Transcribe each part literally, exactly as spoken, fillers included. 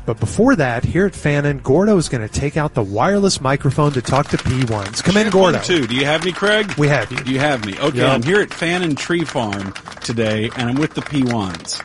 But before that, here at Fannin, Gordo is going to take out the wireless microphone to talk to P ones. Come in, Gordo. Too. Do you have me, Craig? We have you. Do you have me? Okay, Yep. I'm here at Fannin Tree Farm today, and I'm with the P ones.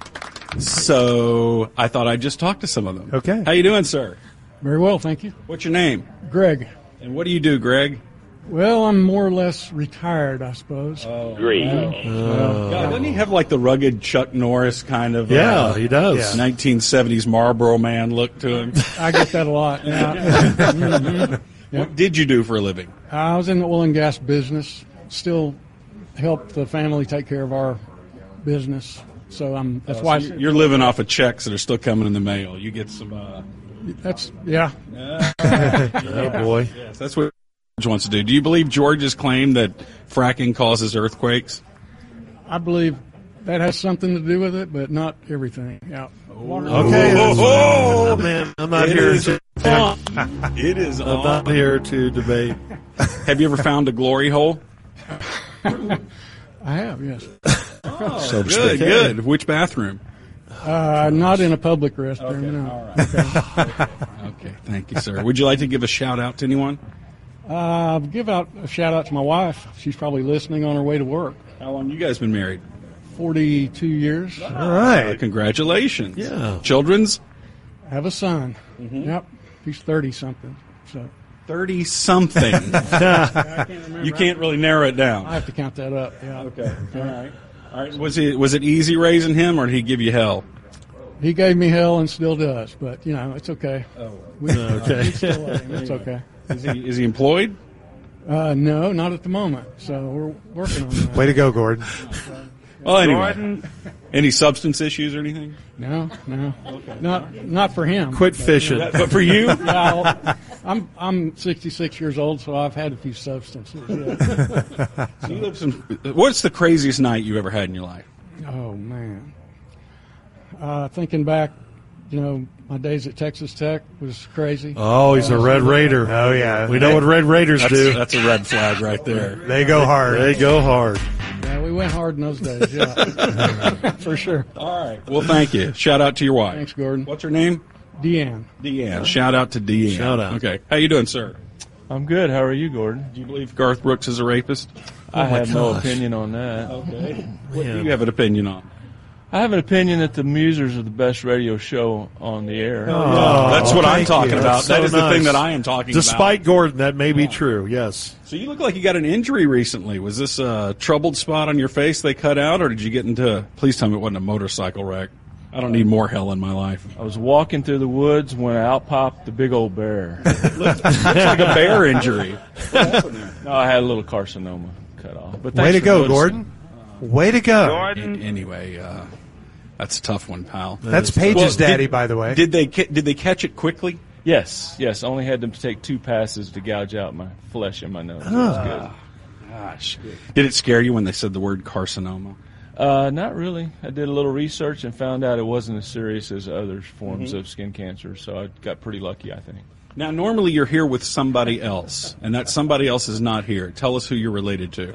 So I thought I'd just talk to some of them. Okay. How you doing, sir? Very well, thank you. What's your name? Greg. And what do you do, Greg? Well, I'm more or less retired, I suppose. Oh, Great. Well, God, doesn't he have like the rugged Chuck Norris kind of Yeah, uh, he does. Yeah. nineteen seventies Marlboro man look to him? I get that a lot. Yeah. Mhm. What did you do for a living? I was in the oil and gas business. Still help the family take care of our business. So I'm. That's Uh, why. so you're, you're living off of checks that are still coming in the mail. You get some. Uh, That's yeah. Oh, boy. yes, that's what George wants to do. Do you believe George's claim that fracking causes earthquakes? I believe that has something to do with it, but not everything. Yeah. Water- Okay. Oh, oh, Oh, man, I'm not It here is to. on. It is I'm on. not here to debate. Have you ever found a glory hole? I have, yes. Oh, so good, good. Which bathroom? Uh, not in a public restroom. No. Okay, thank you, sir. Would you like to give a shout out to anyone? Uh, give out a shout out to my wife. She's probably listening on her way to work. How long you guys been married? Forty-two years. All right. Uh, congratulations. Yeah. Children's? I have a son. Yep. He's thirty something. So Thirty something. You can't really narrow it down. I have to count that up. Yeah. Okay. All right. All right. Was it was it easy raising him, or did he give you hell? He gave me hell and still does, but you know it's okay. Oh. We, Okay. we still love him. It's okay. Is he is he employed? Uh, no, not at the moment. So we're working on that. Way to go, Gordon. Well, anyway. Any substance issues or anything? No, no, not not for him. Quit fishing. But for you? Yeah, I'll- I'm I'm sixty-six years old, so I've had a few substances. Yeah. So you live some, what's the craziest night you ever had in your life? Oh man. Uh, thinking back, you know, my days at Texas Tech was crazy. Oh, he's a Red Raider. Oh, yeah. We know what Red Raiders That's, do. that's a red flag right there. They go hard. They go hard. Yeah, we went hard in those days. Yeah, for sure. All right. Well, thank you. Shout out to your wife. Thanks, Gordon. What's her name? Deanne. Deanne. Shout out to Deanne. Shout out. Okay. How you doing, sir? I'm good. How are you, Gordon? Do you believe Garth Brooks is a rapist? I have no gosh. opinion on that. Okay. What do you have an opinion on? I have an opinion that the Musers are the best radio show on the air. Oh, That's what I'm thank talking you. about. That's That so is the thing nice. that I am talking Despite about. Gordon, that may be true, yes. So you look like you got an injury recently. Was this a troubled spot on your face they cut out, or did you get into, please tell me it wasn't a motorcycle wreck. I don't need more hell in my life. I was walking through the woods when out popped the big old bear. Looks like a bear injury. No, I had a little carcinoma cut off. But Way thanks to for go, noticing. Gordon. Way to go. A- Anyway, uh, that's a tough one, pal. That's Paige's Well, did- daddy, by the way. Did they ca- did they catch it quickly? Yes, yes. Only had them to take two passes to gouge out my flesh in my nose. It was good. Gosh, did it scare you when they said the word carcinoma? Uh, not really. I did a little research and found out it wasn't as serious as other forms Mm-hmm. of skin cancer, so I got pretty lucky, I think. Now, normally you're here with somebody else, and that somebody else is not here. Tell us who you're related to.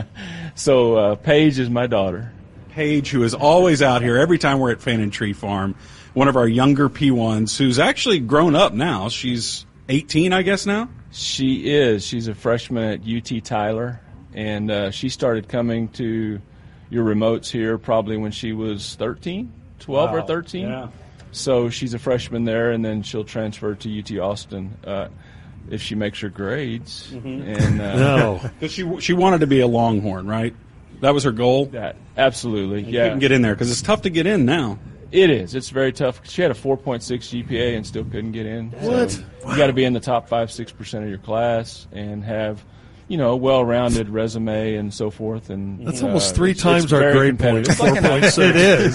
So uh, Paige is my daughter. Paige, who is always out here every time we're at Fannin Tree Farm, one of our younger P ones, who's actually grown up now. She's eighteen, I guess, now? She is. She's a freshman at U T Tyler, and uh, she started coming to your remotes here probably when she was thirteen, twelve or thirteen. Yeah. So she's a freshman there, and then she'll transfer to U T Austin uh, if she makes her grades. And uh, No. Because she, she wanted to be a Longhorn, right? That was her goal? that absolutely, You yeah. couldn't get in there because it's tough to get in now. It is. It's very tough. She had a four point six G P A and still couldn't get in. What? So you got to be in the top five, six percent of your class and have, you know, a well-rounded resume and so forth. And That's uh, almost three it's- times it's our very grade point. competitive. It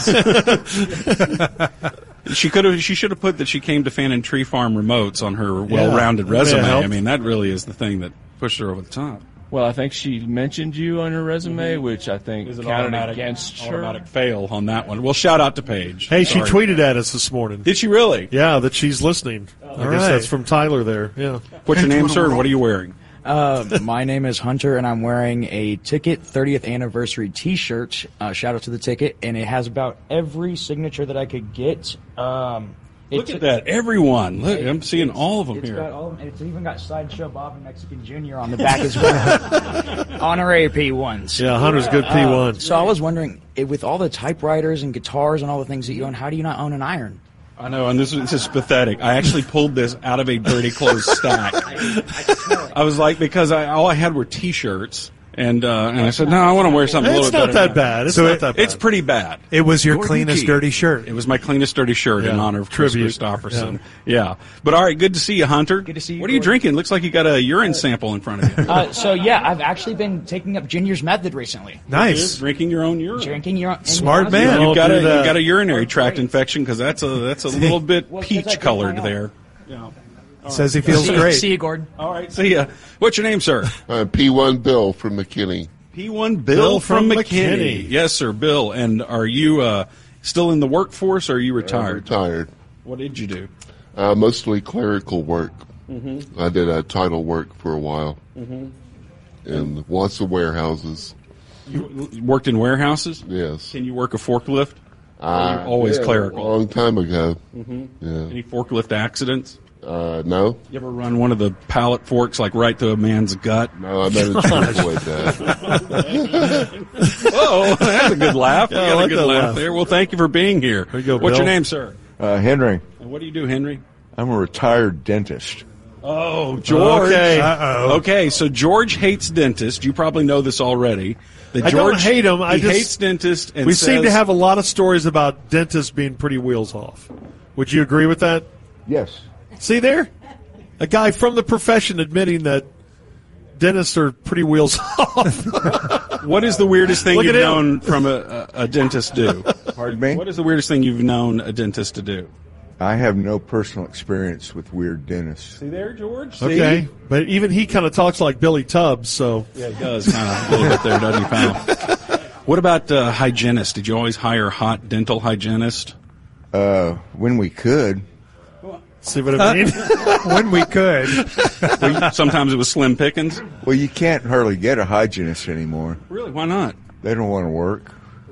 is. She could have. She should have put that she came to Fannin Tree Farm remotes on her well-rounded That may resume. have helped. I mean, that really is the thing that pushed her over the top. Well, I think she mentioned you on her resume, which I think counted against her. automatic fail on that one. Well, shout out to Paige. Hey, she Sorry. tweeted at us this morning. Did she really? Yeah, that she's listening. I guess right. that's from Tyler there. Yeah. What's your name, sir, and what are you wearing? Uh, my name is Hunter, and I'm wearing a Ticket thirtieth Anniversary T-shirt. Uh, shout out to the Ticket, and it has about every signature that I could get. Um, Look at that, everyone. Look, I'm seeing all of them It's here. got all, it's even got Sideshow Bob and Mexican Junior on the back as well. Honorary P ones. Yeah, Hunter's good P one. Uh, so I was wondering, eh, with all the typewriters and guitars and all the things that you own, how do you not own an iron? I know, and this, this is pathetic. I actually pulled this out of a dirty clothes stack. I was like, because I, all I had were T-shirts, and uh, and I said, no, I want to wear something a It's little not bit that better. bad. It's So not it- that bad. It's pretty bad. It was your Gordon cleanest Key. dirty shirt. It was my cleanest dirty shirt in Yeah. honor of Chris Tribute. Christopherson. Yeah. But all right, good to see you, Hunter. Good to see you, What are you Gordon. drinking? Looks like you got a urine sample in front of you. Uh, so yeah, I've actually been taking up Junior's method recently. Nice. Drinking your own urine. Drinking your own. Smart and- man. You've got Don't a do that. you've got a urinary tract infection because that's a that's a little bit Well, 'cause I peach drink colored my own. there. Yeah. Says he feels See, great. see you, Gordon. All right. See ya. What's your name, sir? Uh, P one Bill from McKinney. P one Bill, Bill from, from McKinney. McKinney. Yes, sir, Bill. And are you uh, still in the workforce or are you retired? Retired. What did you do? Uh, mostly clerical work. Mm-hmm. I did uh, title work for a while. Mm-hmm. In lots of warehouses. You worked in warehouses? Yes. Can you work a forklift? Or are you Uh, always yeah, clerical? A long time ago. Mm-hmm. Yeah. Any forklift accidents? Uh, no. You ever run one of the pallet forks like right to a man's gut? No, I managed to avoid that. Oh, that's a good laugh. Yeah, we I got like a good that laugh laugh. there. Well, thank you for being here. There you go, What's Bill. your name, sir? Uh, Henry, And what do you do, Henry? I'm a retired dentist. Oh, George. Okay. Uh-oh. Okay, so George hates dentists. You probably know this already. That I don't George, hate him. I he just- hates dentists. And we seem to says- have a lot of stories about dentists being pretty wheels off. Would you agree with that? Yes. See there? A guy from the profession admitting that dentists are pretty wheels off. What is the weirdest thing Look you've at him. known from a, a, a dentist do? Pardon me? What is the weirdest thing you've known a dentist to do? I have no personal experience with weird dentists. See there, George? See? Okay. But even he kind of talks like Billy Tubbs, so. Yeah, he does kind of a little bit there, doesn't he, pal? What about uh, hygienists? Did you always hire hot dental hygienist? Uh, when we could, See what I mean? When we could. Sometimes it was Slim Pickens. well, you can't hardly get a hygienist anymore. Really? Why not? They don't want to work.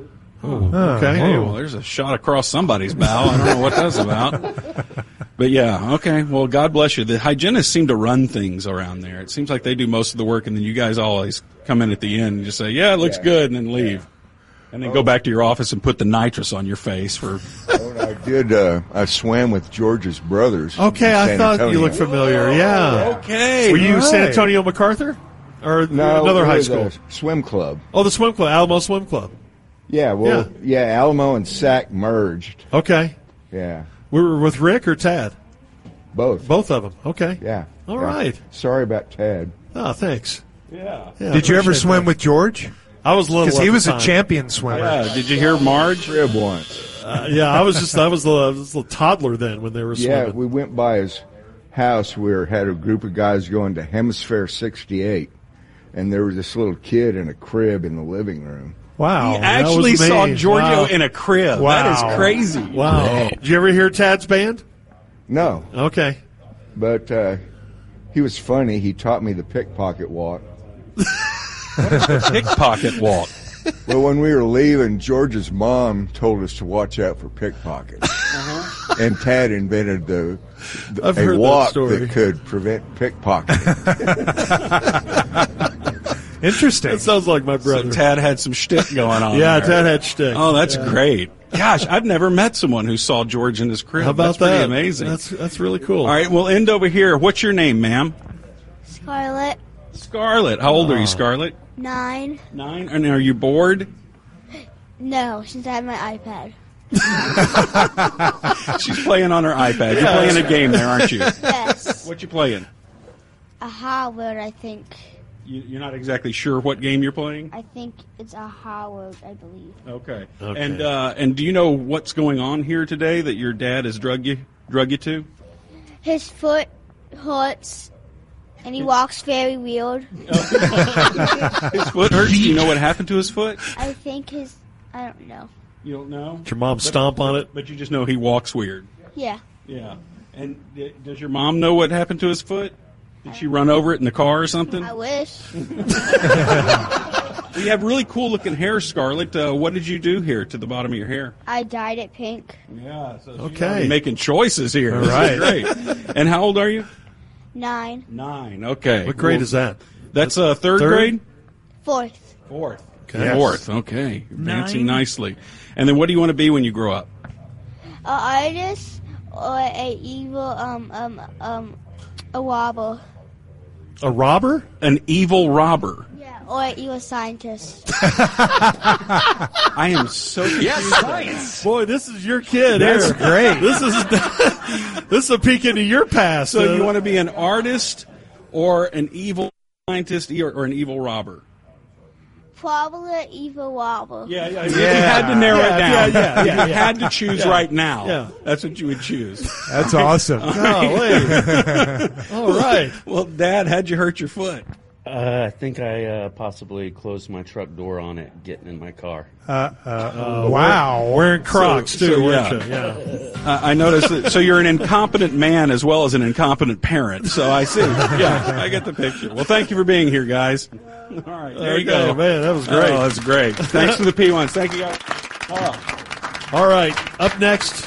Okay. Hey, well, there's a shot across somebody's bow. I don't know what that's about. But yeah, okay. Well, God bless you. The hygienists seem to run things around there. It seems like they do most of the work, and then you guys always come in at the end and just say, yeah, it looks Yeah. good, and then leave. And then go back to your office and put the nitrous on your face for. When I did, uh, I swam with George's brothers. Okay, in I San thought Antonio. you looked familiar. Yeah. Okay. Were you all San right. Antonio MacArthur? Or No, another it high was school? a swim club. Oh, the swim club, Alamo Swim Club. Yeah, well, yeah, Alamo and S A C merged. Okay. Yeah, We were with Rick or Tad? both. Both of them. Okay. Yeah. All yeah. right. Sorry about Tad. Oh, thanks. Yeah. Yeah, Did you ever appreciate swim that. with George? I was little. Because at he the was a time. champion swimmer. Yeah. Did you hear Marge? Crib once. Uh, yeah, I was just I was a little, I was a little toddler then when they were Yeah, swimming. we went by his house. We were, had a group of guys going to Hemisphere sixty-eight, and there was this little kid in a crib in the living room. Wow. He that was actually saw me. Giorgio Wow. in a crib. Wow. That is crazy. Wow. Did you ever hear Tad's band? No, Okay. but uh, he was funny. He taught me the pickpocket walk. Pickpocket walk. Well, when we were leaving, George's mom told us to watch out for pickpockets. Uh-huh. And Tad invented the, the I've a heard that walk story. that could prevent pickpocketing. Interesting. That sounds like my So brother. Tad had some shtick going on. yeah, there. Tad had shtick. Oh, that's great. Gosh, I've never met someone who saw George in his crib. How about that's pretty that? amazing. That's that's really cool. All right, we'll end over here. What's your name, ma'am? Scarlet, Scarlett. How old are you, Scarlett? nine. Nine. And are you bored? No, since I have my iPad. She's playing on her iPad. You're playing a game there, aren't you? Yes. What you playing? A Howard, I think. You, you're not exactly sure what game you're playing? I think it's a Howard, I believe. Okay. Okay. And uh, and do you know what's going on here today that your dad has drug you drug you to? His foot hurts, and he walks very weird. His foot hurts. Do you know what happened to his foot? I think his, I don't know. You don't know? Did your mom stomp on it? But you just know he walks weird. Yeah. Yeah. And uh, does your mom know what happened to his foot? Did she run over it in the car or something? I wish. You have really cool looking hair, Scarlett. Uh, what did you do here to the bottom of your hair? I dyed it pink. Yeah. So Okay. Making choices here. All This is right. great. And how old are you? Nine. Nine. Okay. What grade Well, is that? That's uh, third, Third? grade? Fourth. Fourth. Okay. Fourth. Okay. Advancing Nine. nicely. And then what do you want to be when you grow up? A artist or a evil um um um a robber. A robber? An evil robber. Yeah. Or an evil scientist. I am so confused. Boy, this is your kid. That's here. great. This is this is a peek into your past. So Uh, you want to be an artist or an evil scientist or, or an evil robber? Probably an evil robber. Yeah, yeah. If you had to narrow Yeah, it down, yeah, yeah, if yeah, you yeah. had to choose right now, Yeah. that's what you would choose. That's awesome. golly. All right. Well, Dad, how'd you hurt your foot? Uh, I think I uh, possibly closed my truck door on it getting in my car. Uh, uh, wow. Wearing Crocs, So- too, so, weren't yeah. you? Yeah. Uh, I noticed that. So you're an incompetent man as well as an incompetent parent. So I see. Yeah, I get the picture. Well, thank you for being here, guys. All right, there you Okay, go. man, that was great. Oh, that's great. Thanks for the P ones. Thank you, guys. All right. Up next,